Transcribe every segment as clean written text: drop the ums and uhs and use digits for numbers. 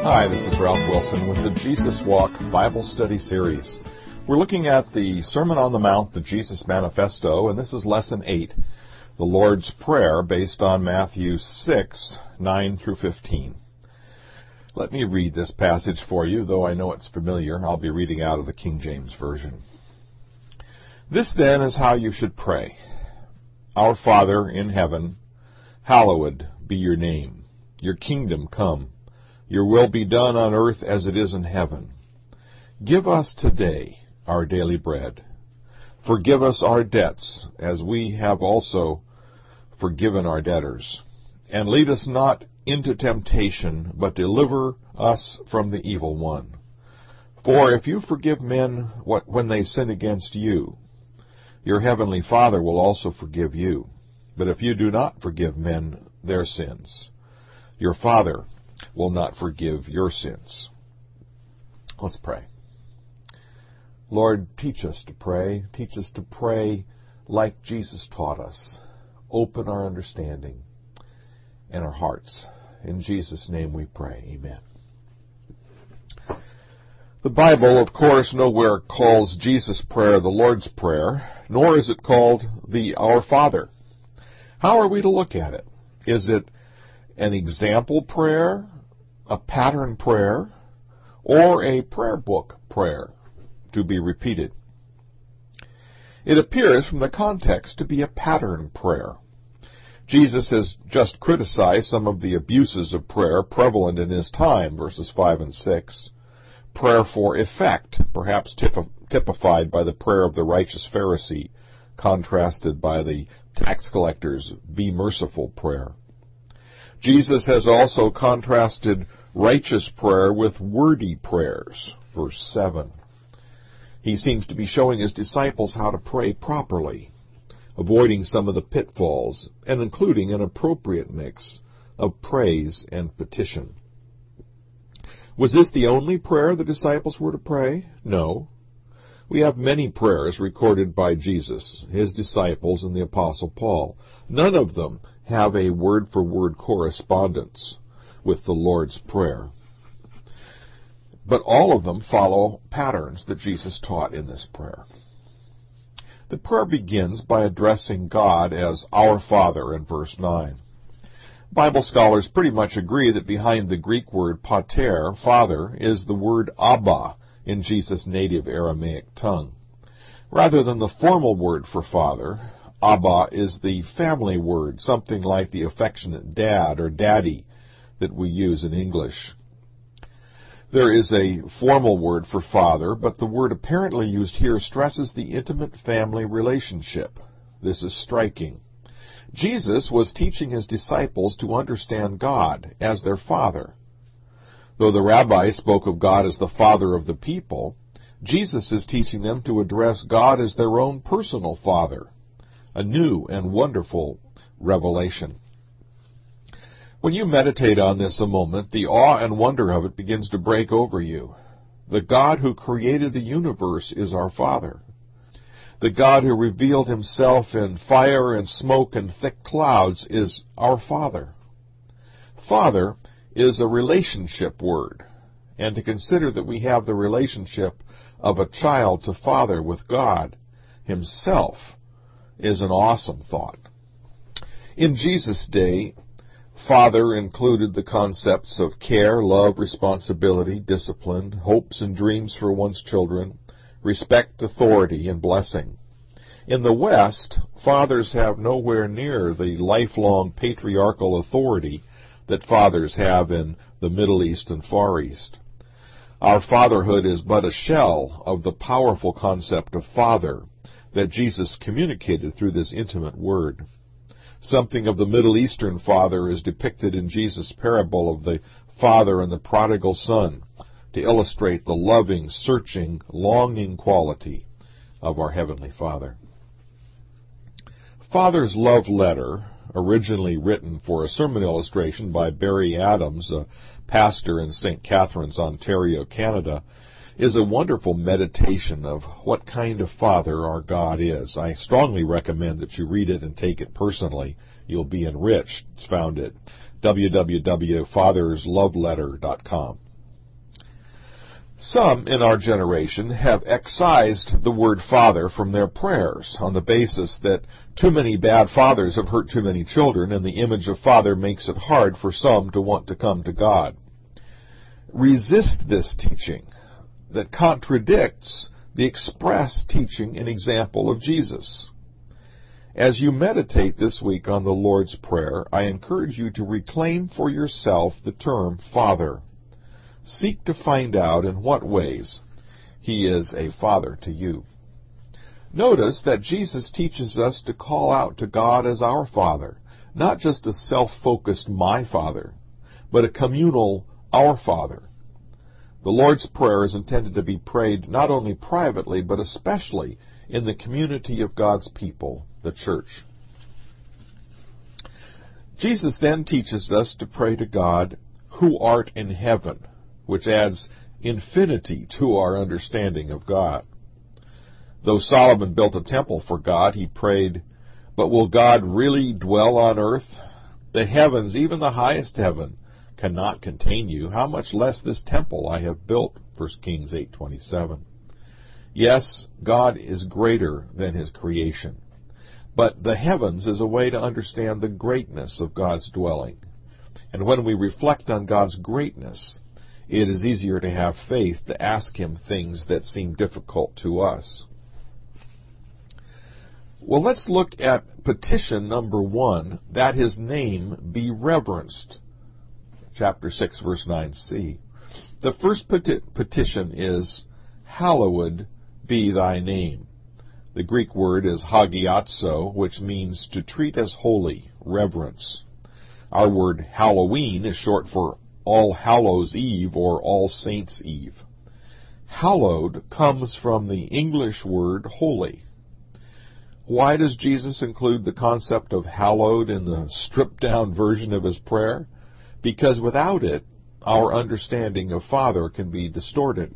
Hi, this is Ralph Wilson with the Jesus Walk Bible Study Series. We're looking at the Sermon on the Mount, the Jesus Manifesto, and this is Lesson 8, the Lord's Prayer, based on Matthew 6, 9 through 15. Let me read this passage for you, though I know it's familiar. I'll be reading out of the King James Version. This then is how you should pray. Our Father in heaven, hallowed be your name. Your kingdom come. Your will be done on earth as it is in heaven. Give us today our daily bread. Forgive us our debts, as we have also forgiven our debtors. And lead us not into temptation, but deliver us from the evil one. For if you forgive men when they sin against you, your heavenly Father will also forgive you. But if you do not forgive men their sins, your Father will not forgive your sins. Let's pray. Lord, teach us to pray. Teach us to pray like Jesus taught us. Open our understanding and our hearts. In Jesus' name we pray. Amen. The Bible, of course, nowhere calls Jesus' prayer the Lord's Prayer, nor is it called the Our Father. How are we to look at it? Is it an example prayer, a pattern prayer, or a prayer book prayer to be repeated? It appears from the context to be a pattern prayer. Jesus has just criticized some of the abuses of prayer prevalent in his time, verses 5 and 6. Prayer for effect, perhaps typified by the prayer of the righteous Pharisee, contrasted by the tax collector's "Be merciful" prayer. Jesus has also contrasted righteous prayer with wordy prayers, verse 7. He seems to be showing his disciples how to pray properly, avoiding some of the pitfalls, and including an appropriate mix of praise and petition. Was this the only prayer the disciples were to pray? No. We have many prayers recorded by Jesus, his disciples, and the Apostle Paul. None of them have a word-for-word correspondence with the Lord's Prayer. But all of them follow patterns that Jesus taught in this prayer. The prayer begins by addressing God as Our Father in verse 9. Bible scholars pretty much agree that behind the Greek word pater, father, is the word Abba in Jesus' native Aramaic tongue. Rather than the formal word for father, Abba is the family word, something like the affectionate dad or daddy that we use in English. There is a formal word for father, but the word apparently used here stresses the intimate family relationship. This is striking. Jesus was teaching his disciples to understand God as their Father. Though the rabbis spoke of God as the Father of the people, Jesus is teaching them to address God as their own personal Father, a new and wonderful revelation. When you meditate on this a moment, the awe and wonder of it begins to break over you. The God who created the universe is our Father. The God who revealed himself in fire and smoke and thick clouds is our Father. Father is a relationship word, and to consider that we have the relationship of a child to father with God himself is an awesome thought. In Jesus' day, Father included the concepts of care, love, responsibility, discipline, hopes and dreams for one's children, respect, authority, and blessing. In the West, fathers have nowhere near the lifelong patriarchal authority that fathers have in the Middle East and Far East. Our fatherhood is but a shell of the powerful concept of father that Jesus communicated through this intimate word. Something of the Middle Eastern father is depicted in Jesus' parable of the father and the prodigal son, to illustrate the loving, searching, longing quality of our Heavenly Father. Father's Love Letter, originally written for a sermon illustration by Barry Adams, a pastor in St. Catharines, Ontario, Canada, is a wonderful meditation of what kind of Father our God is. I strongly recommend that you read it and take it personally. You'll be enriched. It's found at www.fathersloveletter.com. Some in our generation have excised the word father from their prayers on the basis that too many bad fathers have hurt too many children, and the image of father makes it hard for some to want to come to God. Resist this teaching that contradicts the express teaching and example of Jesus. As you meditate this week on the Lord's Prayer, I encourage you to reclaim for yourself the term Father. Seek to find out in what ways He is a Father to you. Notice that Jesus teaches us to call out to God as our Father, not just a self-focused my Father, but a communal our Father. The Lord's Prayer is intended to be prayed not only privately, but especially in the community of God's people, the church. Jesus then teaches us to pray to God, who art in heaven, which adds infinity to our understanding of God. Though Solomon built a temple for God, he prayed, but will God really dwell on earth? The heavens, even the highest heaven, cannot contain you. How much less this temple I have built? 1 Kings 8:27. Yes, God is greater than His creation. But the heavens is a way to understand the greatness of God's dwelling. And when we reflect on God's greatness, it is easier to have faith to ask Him things that seem difficult to us. Well, let's look at petition number 1, that His name be reverenced. Chapter 6, verse 9c. The first petition is, hallowed be thy name. The Greek word is hagiazo, which means to treat as holy, reverence. Our word Halloween is short for All Hallows Eve or All Saints Eve. Hallowed comes from the English word holy. Why does Jesus include the concept of hallowed in the stripped-down version of His prayer? Because without it, our understanding of Father can be distorted.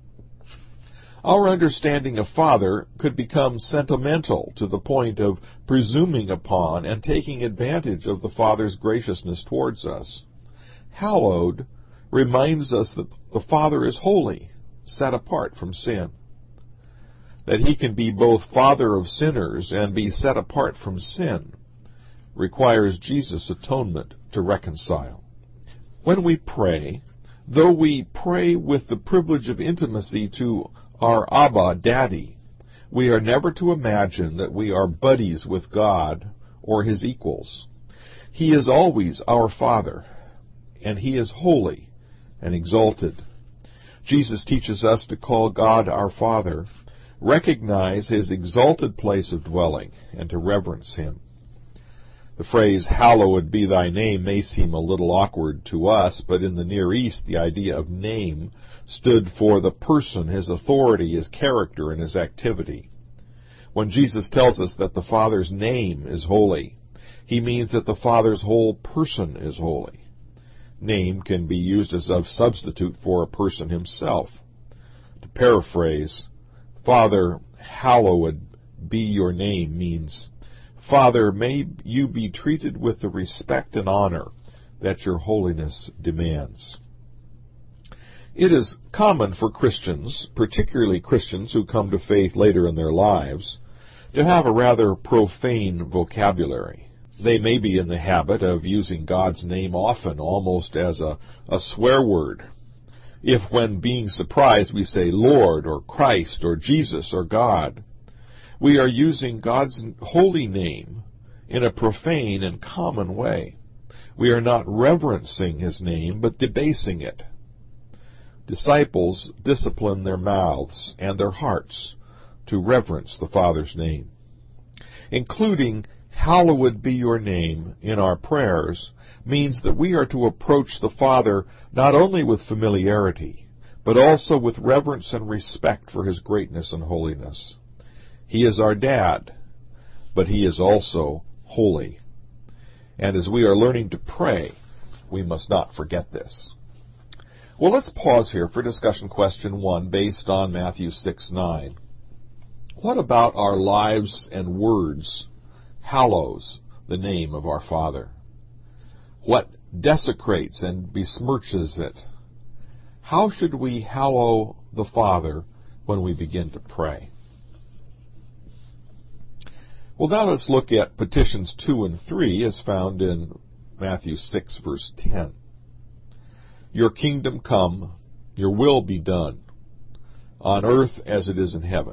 Our understanding of Father could become sentimental to the point of presuming upon and taking advantage of the Father's graciousness towards us. Hallowed reminds us that the Father is holy, set apart from sin. That He can be both Father of sinners and be set apart from sin requires Jesus' atonement to reconcile. When we pray, though we pray with the privilege of intimacy to our Abba, Daddy, we are never to imagine that we are buddies with God or His equals. He is always our Father, and He is holy and exalted. Jesus teaches us to call God our Father, recognize His exalted place of dwelling, and to reverence Him. The phrase, hallowed be thy name, may seem a little awkward to us, but in the Near East, the idea of name stood for the person, His authority, His character, and His activity. When Jesus tells us that the Father's name is holy, He means that the Father's whole person is holy. Name can be used as a substitute for a person himself. To paraphrase, Father, hallowed be your name means, Father, may you be treated with the respect and honor that your holiness demands. It is common for Christians, particularly Christians who come to faith later in their lives, to have a rather profane vocabulary. They may be in the habit of using God's name often, almost as a swear word. If when being surprised we say Lord or Christ or Jesus or God, we are using God's holy name in a profane and common way. We are not reverencing His name, but debasing it. Disciples discipline their mouths and their hearts to reverence the Father's name. Including hallowed be your name in our prayers means that we are to approach the Father not only with familiarity, but also with reverence and respect for His greatness and holiness. He is our dad, but He is also holy. And as we are learning to pray, we must not forget this. Well, let's pause here for discussion question 1 based on Matthew 6:9. What about our lives and words hallows the name of our Father? What desecrates and besmirches it? How should we hallow the Father when we begin to pray. Well, now let's look at petitions 2 and 3 as found in Matthew 6, verse 10. Your kingdom come, your will be done, on earth as it is in heaven.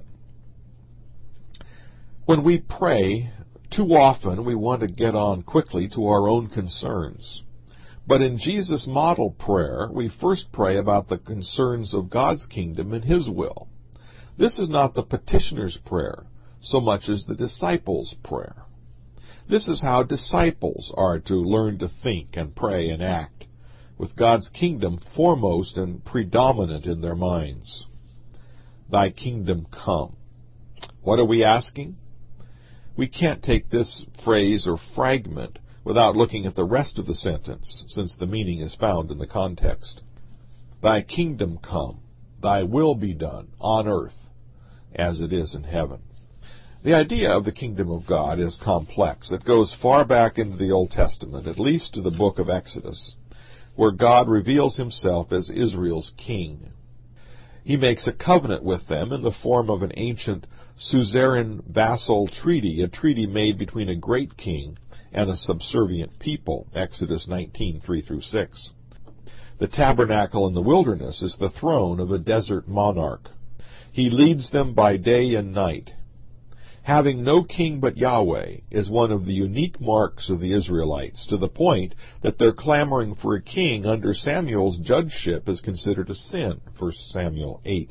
When we pray, too often we want to get on quickly to our own concerns. But in Jesus' model prayer, we first pray about the concerns of God's kingdom and His will. This is not the petitioner's prayer so much as the disciples' prayer. This is how disciples are to learn to think and pray and act, with God's kingdom foremost and predominant in their minds. Thy kingdom come. What are we asking? We can't take this phrase or fragment without looking at the rest of the sentence, since the meaning is found in the context. Thy kingdom come, thy will be done, on earth, as it is in heaven. The idea of the kingdom of God is complex. It goes far back into the Old Testament, at least to the book of Exodus, where God reveals Himself as Israel's king. He makes a covenant with them in the form of an ancient suzerain vassal treaty, a treaty made between a great king and a subservient people, Exodus 19, 3-6. The tabernacle in the wilderness is the throne of a desert monarch. He leads them by day and night. Having no king but Yahweh is one of the unique marks of the Israelites, to the point that their clamoring for a king under Samuel's judgeship is considered a sin, 1 Samuel 8.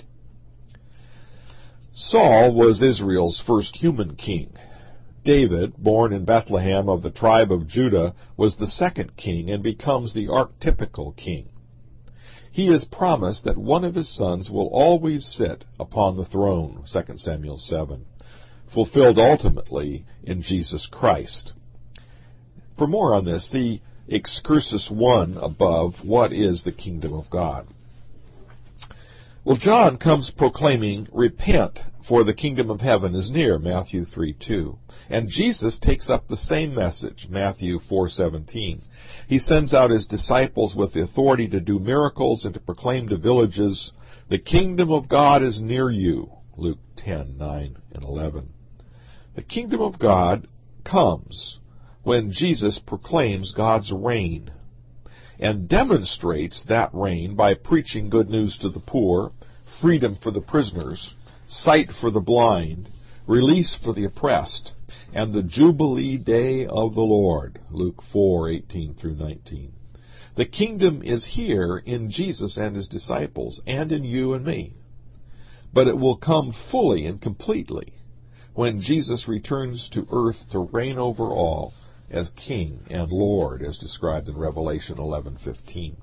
Saul was Israel's first human king. David, born in Bethlehem of the tribe of Judah, was the second king and becomes the archetypical king. He is promised that one of his sons will always sit upon the throne, 2 Samuel 7. Fulfilled ultimately in Jesus Christ. For more on this, see Excursus 1 above, What is the Kingdom of God? Well, John comes proclaiming, Repent, for the kingdom of heaven is near, Matthew 3:2. And Jesus takes up the same message, Matthew 4:17. He sends out His disciples with the authority to do miracles and to proclaim to villages, The kingdom of God is near you, Luke 10:9 and 11. The kingdom of God comes when Jesus proclaims God's reign and demonstrates that reign by preaching good news to the poor, freedom for the prisoners, sight for the blind, release for the oppressed, and the Jubilee day of the Lord, Luke 4:18-19. The kingdom is here in Jesus and His disciples, and in you and me. But it will come fully and completely when Jesus returns to earth to reign over all as King and Lord, as described in Revelation 11:15.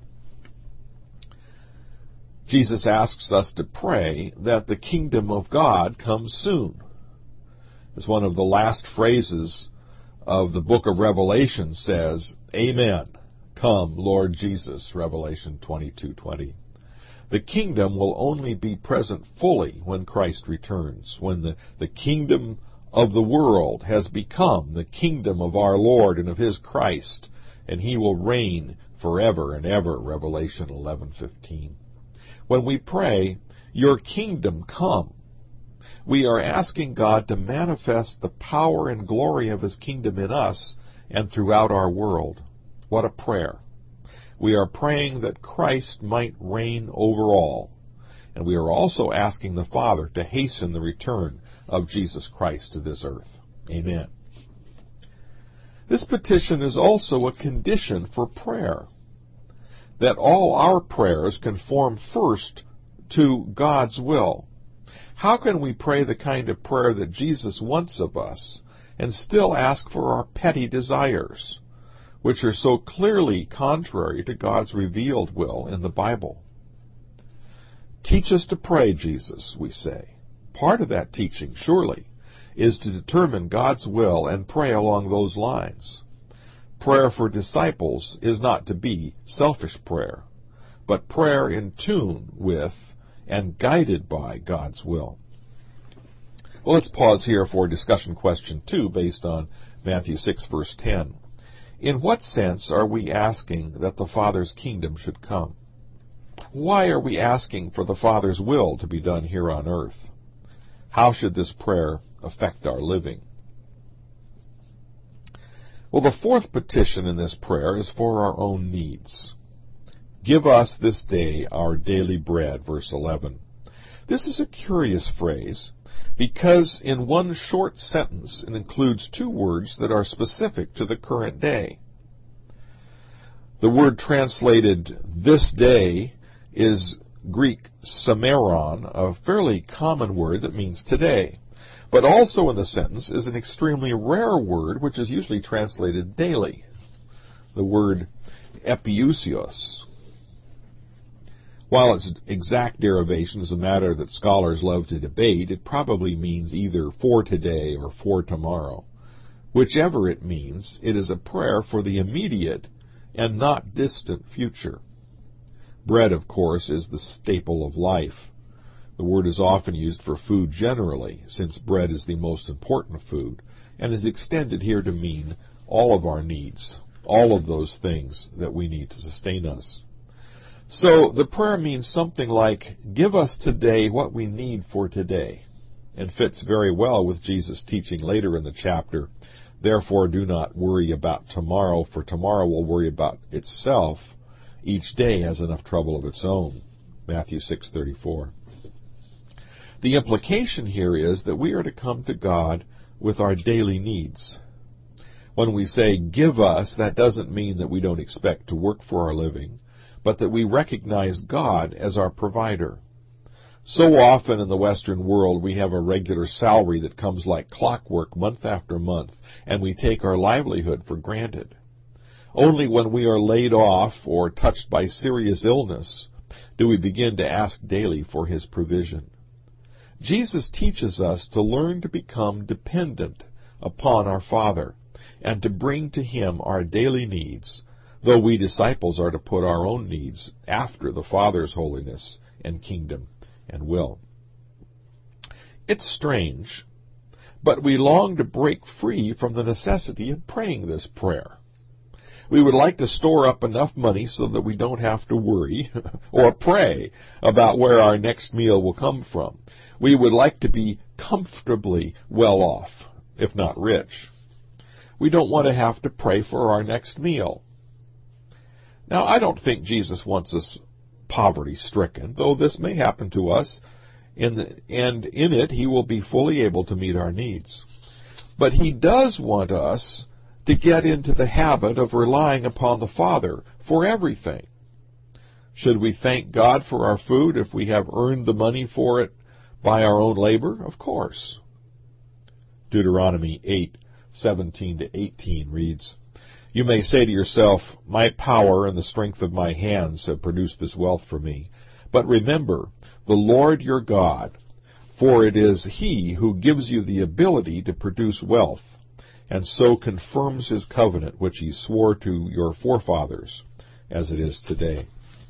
Jesus asks us to pray that the kingdom of God comes soon. As one of the last phrases of the book of Revelation says, Amen. Come, Lord Jesus, Revelation 22:20. The kingdom will only be present fully when Christ returns, when the kingdom of the world has become the kingdom of our Lord and of His Christ, and He will reign forever and ever, Revelation 11:15. When we pray, Your kingdom come, we are asking God to manifest the power and glory of His kingdom in us and throughout our world. What a prayer! We are praying that Christ might reign over all, and we are also asking the Father to hasten the return of Jesus Christ to this earth. Amen. This petition is also a condition for prayer, that all our prayers conform first to God's will. How can we pray the kind of prayer that Jesus wants of us and still ask for our petty desires, which are so clearly contrary to God's revealed will in the Bible? Teach us to pray, Jesus, we say. Part of that teaching, surely, is to determine God's will and pray along those lines. Prayer for disciples is not to be selfish prayer, but prayer in tune with and guided by God's will. Well, let's pause here for discussion question 2 based on Matthew 6, verse 10. In what sense are we asking that the Father's kingdom should come? Why are we asking for the Father's will to be done here on earth? How should this prayer affect our living? Well, the fourth petition in this prayer is for our own needs. Give us this day our daily bread, verse 11. This is a curious phrase because in one short sentence it includes two words that are specific to the current day. The word translated this day is Greek sameron, a fairly common word that means today. But also in the sentence is an extremely rare word which is usually translated daily, the word epiousios. While its exact derivation is a matter that scholars love to debate, it probably means either for today or for tomorrow. Whichever it means, it is a prayer for the immediate and not distant future. Bread, of course, is the staple of life. The word is often used for food generally, since bread is the most important food, and is extended here to mean all of our needs, all of those things that we need to sustain us. So the prayer means something like, give us today what we need for today, and fits very well with Jesus' teaching later in the chapter, therefore do not worry about tomorrow, for tomorrow will worry about itself. Each day has enough trouble of its own. Matthew 6:34. The implication here is that we are to come to God with our daily needs. When we say, give us, that doesn't mean that we don't expect to work for our living, but that we recognize God as our provider. So often in the Western world we have a regular salary that comes like clockwork month after month, and we take our livelihood for granted. Only when we are laid off or touched by serious illness do we begin to ask daily for His provision. Jesus teaches us to learn to become dependent upon our Father and to bring to Him our daily needs, though we disciples are to put our own needs after the Father's holiness and kingdom and will. It's strange, but we long to break free from the necessity of praying this prayer. We would like to store up enough money so that we don't have to worry or pray about where our next meal will come from. We would like to be comfortably well off, if not rich. We don't want to have to pray for our next meal. Now, I don't think Jesus wants us poverty-stricken, though this may happen to us, and in it He will be fully able to meet our needs. But He does want us to get into the habit of relying upon the Father for everything. Should we thank God for our food if we have earned the money for it by our own labor? Of course. Deuteronomy 8:17-18 reads, You may say to yourself, My power and the strength of my hands have produced this wealth for me. But remember, the Lord your God, for it is He who gives you the ability to produce wealth, and so confirms His covenant which He swore to your forefathers, as it is today.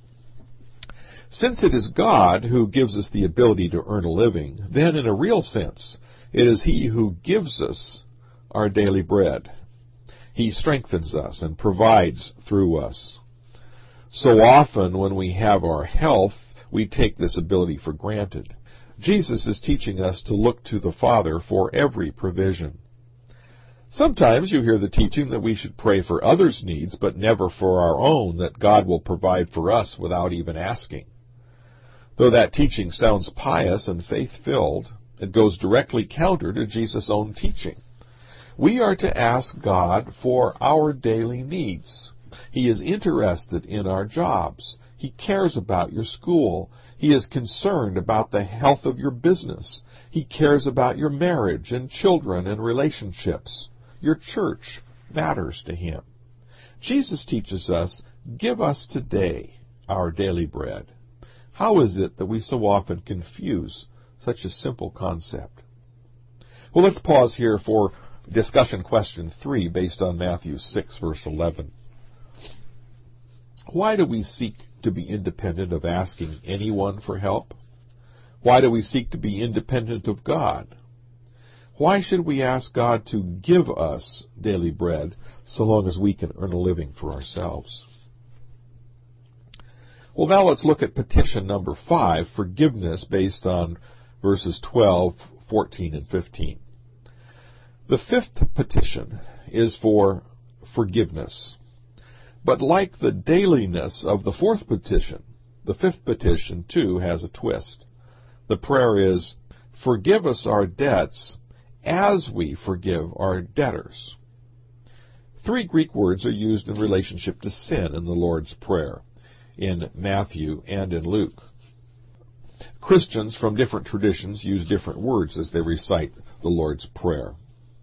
Since it is God who gives us the ability to earn a living, then in a real sense, it is He who gives us our daily bread. He strengthens us and provides through us. So often when we have our health, we take this ability for granted. Jesus is teaching us to look to the Father for every provision. Sometimes you hear the teaching that we should pray for others' needs, but never for our own, that God will provide for us without even asking. Though that teaching sounds pious and faith-filled, it goes directly counter to Jesus' own teaching. We are to ask God for our daily needs. He is interested in our jobs. He cares about your school. He is concerned about the health of your business. He cares about your marriage and children and relationships. Your church matters to Him. Jesus teaches us, give us today our daily bread. How is it that we so often confuse such a simple concept? Well, let's pause here for discussion question 3 based on Matthew 6, verse 11. Why do we seek to be independent of asking anyone for help? Why do we seek to be independent of God? Why should we ask God to give us daily bread so long as we can earn a living for ourselves? Well, now let's look at petition number 5, forgiveness, based on verses 12, 14, and 15. The fifth petition is for forgiveness. But like the dailiness of the fourth petition, the fifth petition, too, has a twist. The prayer is, forgive us our debts as we forgive our debtors. 3 Greek words are used in relationship to sin in the Lord's Prayer, in Matthew and in Luke. Christians from different traditions use different words as they recite the Lord's Prayer.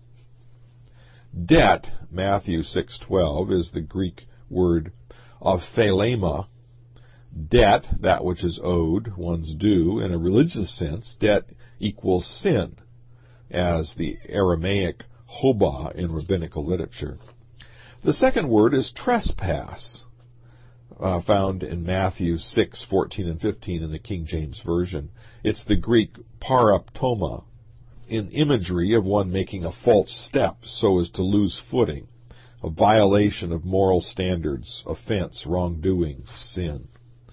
Debt, Matthew 6:12, is the Greek word aphelema. Debt, that which is owed, one's due. In a religious sense, debt equals sin, as the Aramaic hobah in rabbinical literature. The second word is trespass, found in Matthew 6:14 and 15 in the King James Version. It's the Greek paraptoma, in imagery of one making a false step so as to lose footing, a violation of moral standards, offense, wrongdoing, sin.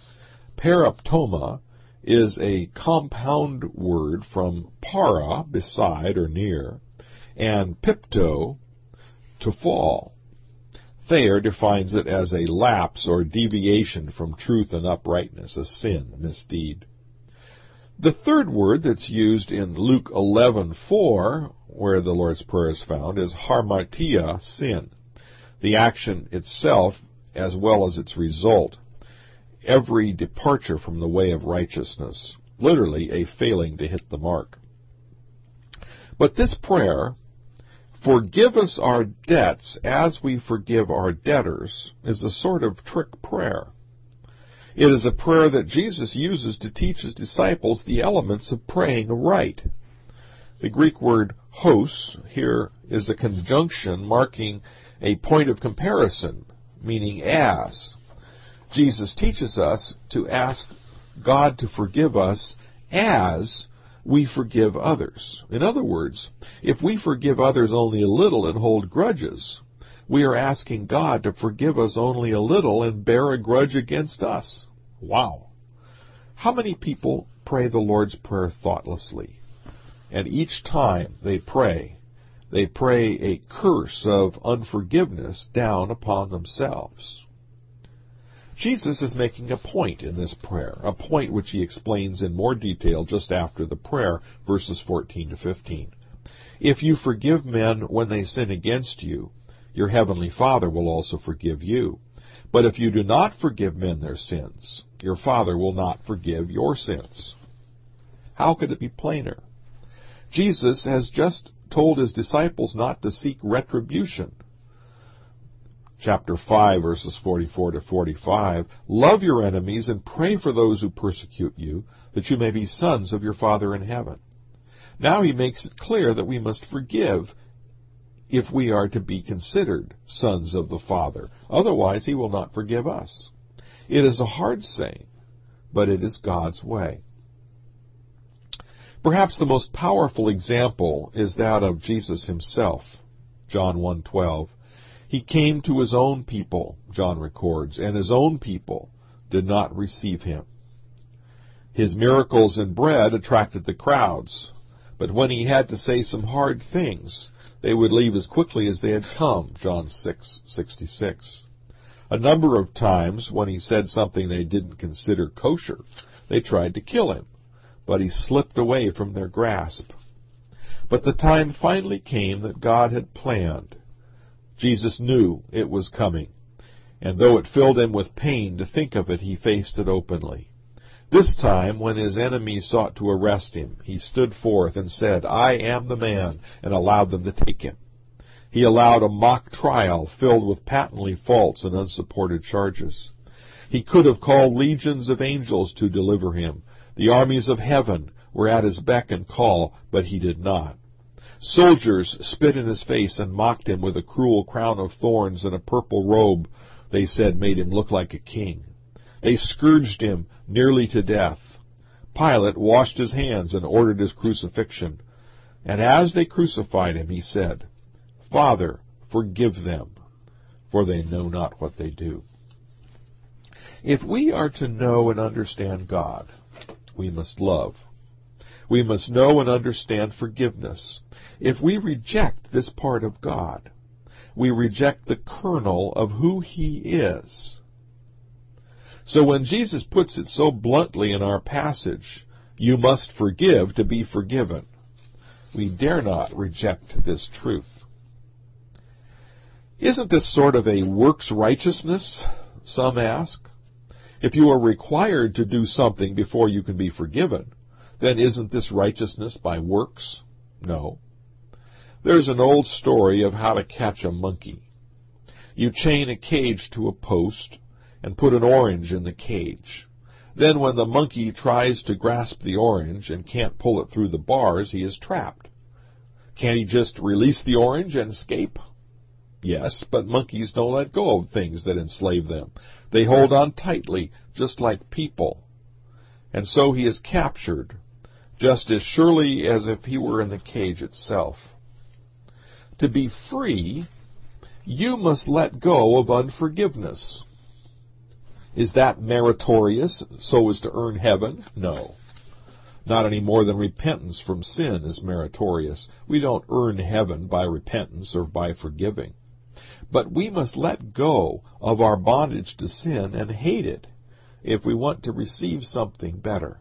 Paraptoma is a compound word from para, beside or near, and pipto, to fall. Thayer defines it as a lapse or deviation from truth and uprightness, a sin, a misdeed. The third word that's used in Luke 11:4, where the Lord's Prayer is found, is harmatia, sin. The action itself, as well as its result, every departure from the way of righteousness, literally a failing to hit the mark. But this prayer, forgive us our debts as we forgive our debtors, is a sort of trick prayer. It is a prayer that Jesus uses to teach his disciples the elements of praying aright. The Greek word hos here is a conjunction marking a point of comparison, meaning as. Jesus teaches us to ask God to forgive us as we forgive others. In other words, if we forgive others only a little and hold grudges, we are asking God to forgive us only a little and bear a grudge against us. Wow. How many people pray the Lord's Prayer thoughtlessly? And each time they pray a curse of unforgiveness down upon themselves. Jesus is making a point in this prayer, a point which he explains in more detail just after the prayer, verses 14 to 15. If you forgive men when they sin against you, your heavenly Father will also forgive you. But if you do not forgive men their sins, your Father will not forgive your sins. How could it be plainer? Jesus has just told his disciples not to seek retribution. Chapter 5, verses 44 to 45, love your enemies and pray for those who persecute you, that you may be sons of your Father in heaven. Now he makes it clear that we must forgive if we are to be considered sons of the Father. Otherwise, he will not forgive us. It is a hard saying, but it is God's way. Perhaps the most powerful example is that of Jesus himself. John 1:12. He came to his own people, John records, and his own people did not receive him. His miracles in bread attracted the crowds, but when he had to say some hard things, they would leave as quickly as they had come, John 6:66. A number of times when he said something they didn't consider kosher, they tried to kill him, but he slipped away from their grasp. But the time finally came that God had planned. Jesus knew it was coming, and though it filled him with pain to think of it, he faced it openly. This time, when his enemies sought to arrest him, he stood forth and said, I am the man, and allowed them to take him. He allowed a mock trial filled with patently false and unsupported charges. He could have called legions of angels to deliver him. The armies of heaven were at his beck and call, but he did not. Soldiers spit in his face and mocked him with a cruel crown of thorns and a purple robe, they said made him look like a king. They scourged him nearly to death. Pilate washed his hands and ordered his crucifixion. And as they crucified him, he said, Father, forgive them, for they know not what they do. If we are to know and understand God, we must love. We must know and understand forgiveness. If we reject this part of God, we reject the kernel of who He is. So when Jesus puts it so bluntly in our passage, you must forgive to be forgiven, we dare not reject this truth. Isn't this sort of a works righteousness, some ask? If you are required to do something before you can be forgiven, then isn't this righteousness by works? No. There's an old story of how to catch a monkey. You chain a cage to a post and put an orange in the cage. Then when the monkey tries to grasp the orange and can't pull it through the bars, he is trapped. Can't he just release the orange and escape? Yes, but monkeys don't let go of things that enslave them. They hold on tightly, just like people. And so he is captured, just as surely as if he were in the cage itself. To be free, you must let go of unforgiveness. Is that meritorious, so as to earn heaven? No. Not any more than repentance from sin is meritorious. We don't earn heaven by repentance or by forgiving. But we must let go of our bondage to sin and hate it if we want to receive something better.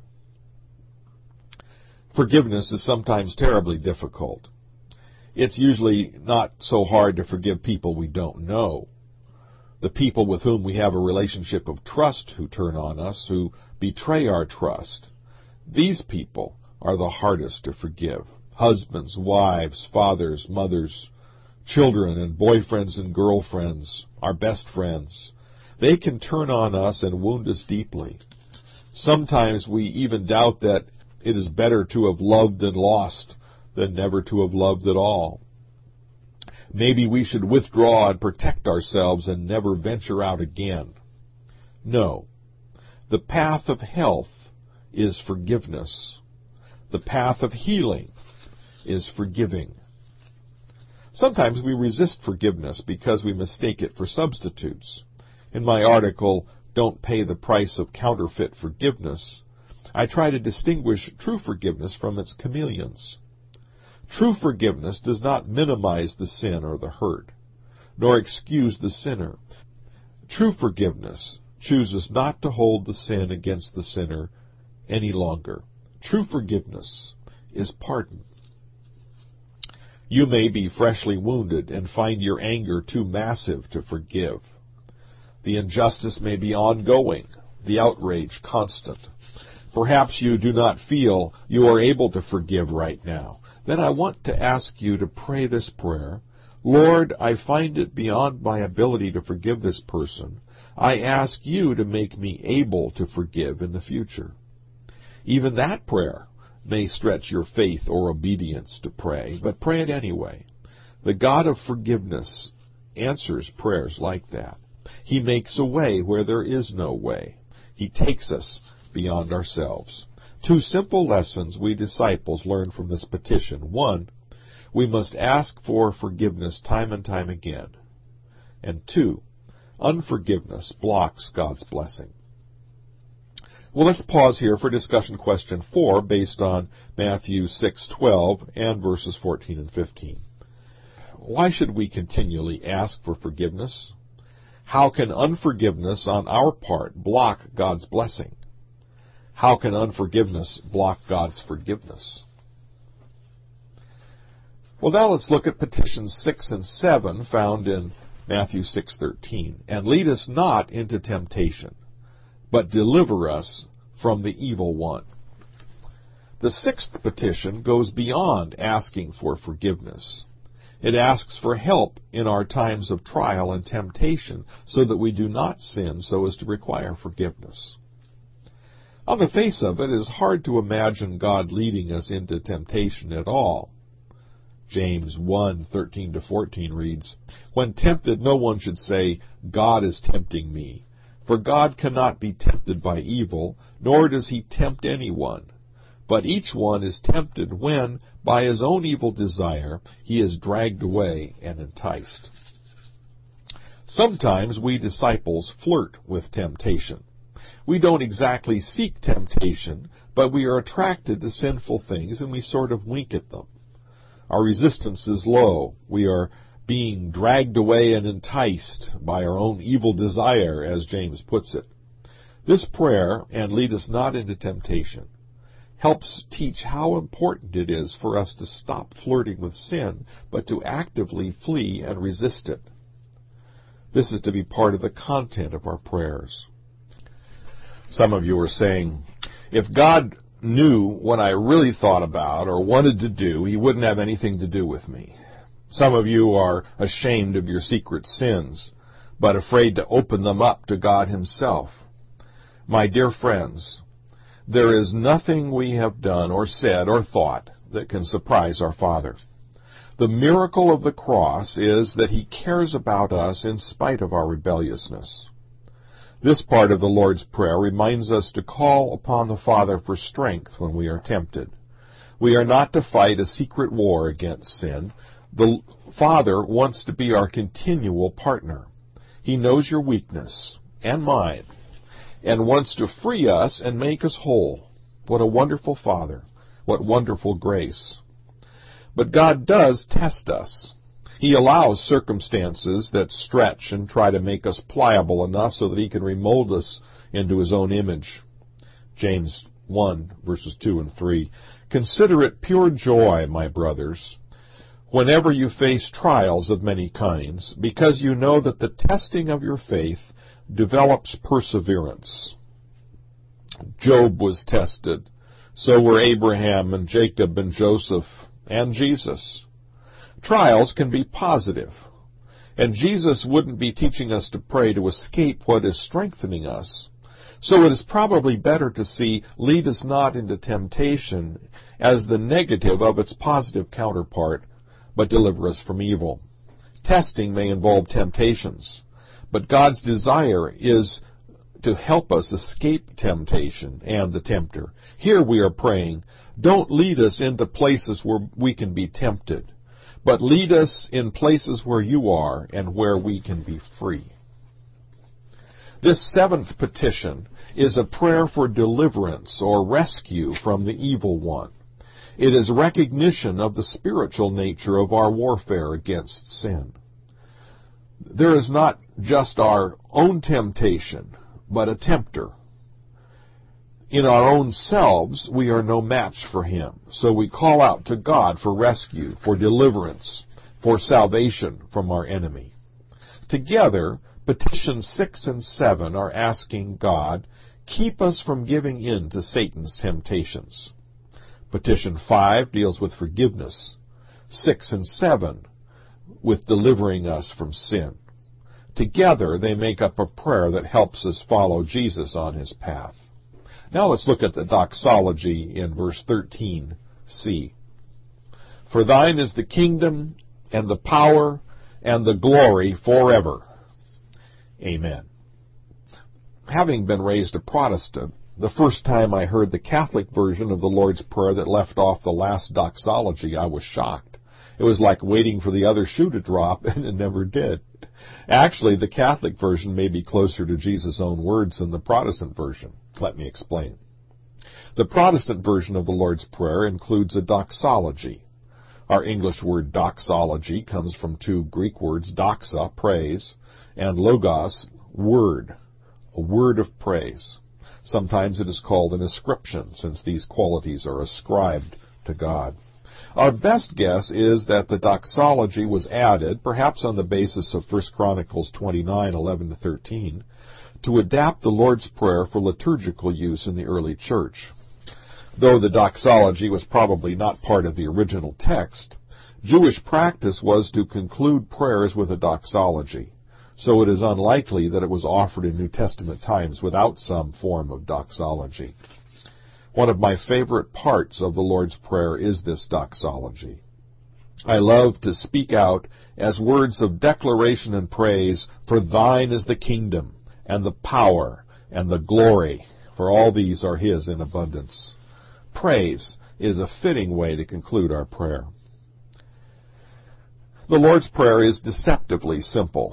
Forgiveness is sometimes terribly difficult. It's usually not so hard to forgive people we don't know. The people with whom we have a relationship of trust who turn on us, who betray our trust. These people are the hardest to forgive. Husbands, wives, fathers, mothers, children and boyfriends and girlfriends, our best friends. They can turn on us and wound us deeply. Sometimes we even doubt that it is better to have loved and lost than never to have loved at all. Maybe we should withdraw and protect ourselves and never venture out again. No. The path of health is forgiveness. The path of healing is forgiving. Sometimes we resist forgiveness because we mistake it for substitutes. In my article, Don't Pay the Price of Counterfeit Forgiveness, I try to distinguish true forgiveness from its chameleons. True forgiveness does not minimize the sin or the hurt, nor excuse the sinner. True forgiveness chooses not to hold the sin against the sinner any longer. True forgiveness is pardon. You may be freshly wounded and find your anger too massive to forgive. The injustice may be ongoing, the outrage constant. Perhaps you do not feel you are able to forgive right now. Then I want to ask you to pray this prayer. Lord, I find it beyond my ability to forgive this person. I ask you to make me able to forgive in the future. Even that prayer may stretch your faith or obedience to pray, but pray it anyway. The God of forgiveness answers prayers like that. He makes a way where there is no way. He takes us beyond ourselves. 2 simple lessons we disciples learn from this petition. 1, we must ask for forgiveness time and time again. And 2, unforgiveness blocks God's blessing. Well, let's pause here for discussion question 4 based on Matthew 6:12 and verses 14 and 15. Why should we continually ask for forgiveness? How can unforgiveness on our part block God's blessing? How can unforgiveness block God's forgiveness? Well, now let's look at petitions 6 and 7 found in Matthew 6:13. And lead us not into temptation, but deliver us from the evil one. The 6th petition goes beyond asking for forgiveness. It asks for help in our times of trial and temptation so that we do not sin so as to require forgiveness. On the face of it, it is hard to imagine God leading us into temptation at all. James 1:13-14 reads, When tempted, no one should say, God is tempting me. For God cannot be tempted by evil, nor does he tempt anyone. But each one is tempted when, by his own evil desire, he is dragged away and enticed. Sometimes we disciples flirt with temptation. We don't exactly seek temptation, but we are attracted to sinful things and we sort of wink at them. Our resistance is low. We are being dragged away and enticed by our own evil desire, as James puts it. This prayer, and lead us not into temptation, helps teach how important it is for us to stop flirting with sin, but to actively flee and resist it. This is to be part of the content of our prayers. Some of you are saying, if God knew what I really thought about or wanted to do, He wouldn't have anything to do with me. Some of you are ashamed of your secret sins, but afraid to open them up to God Himself. My dear friends, there is nothing we have done or said or thought that can surprise our Father. The miracle of the cross is that He cares about us in spite of our rebelliousness. This part of the Lord's Prayer reminds us to call upon the Father for strength when we are tempted. We are not to fight a secret war against sin. The Father wants to be our continual partner. He knows your weakness and mine and wants to free us and make us whole. What a wonderful Father. What wonderful grace. But God does test us. He allows circumstances that stretch and try to make us pliable enough so that He can remold us into His own image. James 1, verses 2 and 3. Consider it pure joy, my brothers, whenever you face trials of many kinds, because you know that the testing of your faith develops perseverance. Job was tested. So were Abraham and Jacob and Joseph and Jesus. Trials can be positive, and Jesus wouldn't be teaching us to pray to escape what is strengthening us. So it is probably better to see lead us not into temptation as the negative of its positive counterpart, but deliver us from evil. Testing may involve temptations, but God's desire is to help us escape temptation and the tempter. Here we are praying, don't lead us into places where we can be tempted, but lead us in places where you are and where we can be free. This seventh petition is a prayer for deliverance or rescue from the evil one. It is recognition of the spiritual nature of our warfare against sin. There is not just our own temptation, but a tempter. In our own selves, we are no match for him. So we call out to God for rescue, for deliverance, for salvation from our enemy. Together, petitions 6 and 7 are asking God, keep us from giving in to Satan's temptations. Petition 5 deals with forgiveness. 6 and 7 with delivering us from sin. Together, they make up a prayer that helps us follow Jesus on his path. Now let's look at the doxology in verse 13c. For thine is the kingdom and the power and the glory forever. Amen. Having been raised a Protestant, the first time I heard the Catholic version of the Lord's Prayer that left off the last doxology, I was shocked. It was like waiting for the other shoe to drop, and it never did. Actually, the Catholic version may be closer to Jesus' own words than the Protestant version. Let me explain. The Protestant version of the Lord's Prayer includes a doxology. Our English word doxology comes from two Greek words, doxa, praise, and logos, word, a word of praise. Sometimes it is called an ascription, since these qualities are ascribed to God. Our best guess is that the doxology was added, perhaps on the basis of 1 Chronicles 29:11-13, to adapt the Lord's Prayer for liturgical use in the early church. Though the doxology was probably not part of the original text, Jewish practice was to conclude prayers with a doxology, so it is unlikely that it was offered in New Testament times without some form of doxology. One of my favorite parts of the Lord's Prayer is this doxology. I love to speak out as words of declaration and praise, for thine is the kingdom, and the power, and the glory, for all these are his in abundance. Praise is a fitting way to conclude our prayer. The Lord's Prayer is deceptively simple.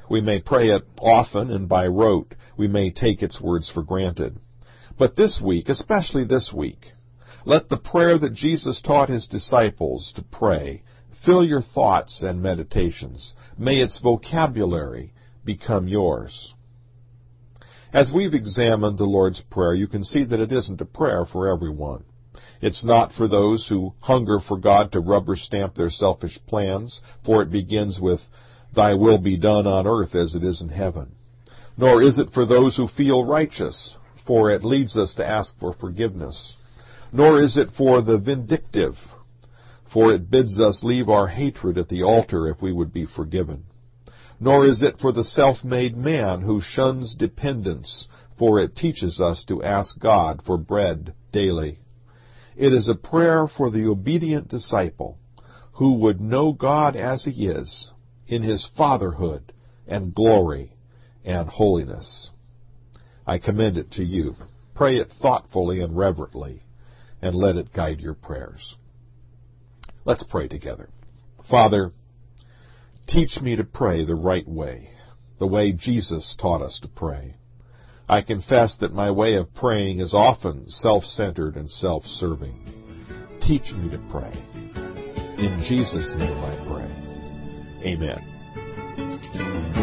We may pray it often and by rote. We may take its words for granted. But this week, especially this week, let the prayer that Jesus taught his disciples to pray fill your thoughts and meditations. May its vocabulary become yours. As we've examined the Lord's Prayer, you can see that it isn't a prayer for everyone. It's not for those who hunger for God to rubber stamp their selfish plans, for it begins with, "Thy will be done on earth as it is in heaven." Nor is it for those who feel righteous, for it leads us to ask for forgiveness. Nor is it for the vindictive, for it bids us leave our hatred at the altar if we would be forgiven. Nor is it for the self-made man who shuns dependence, for it teaches us to ask God for bread daily. It is a prayer for the obedient disciple who would know God as he is, in his fatherhood and glory and holiness. I commend it to you. Pray it thoughtfully and reverently, and let it guide your prayers. Let's pray together. Father, teach me to pray the right way, the way Jesus taught us to pray. I confess that my way of praying is often self-centered and self-serving. Teach me to pray. In Jesus' name I pray. Amen.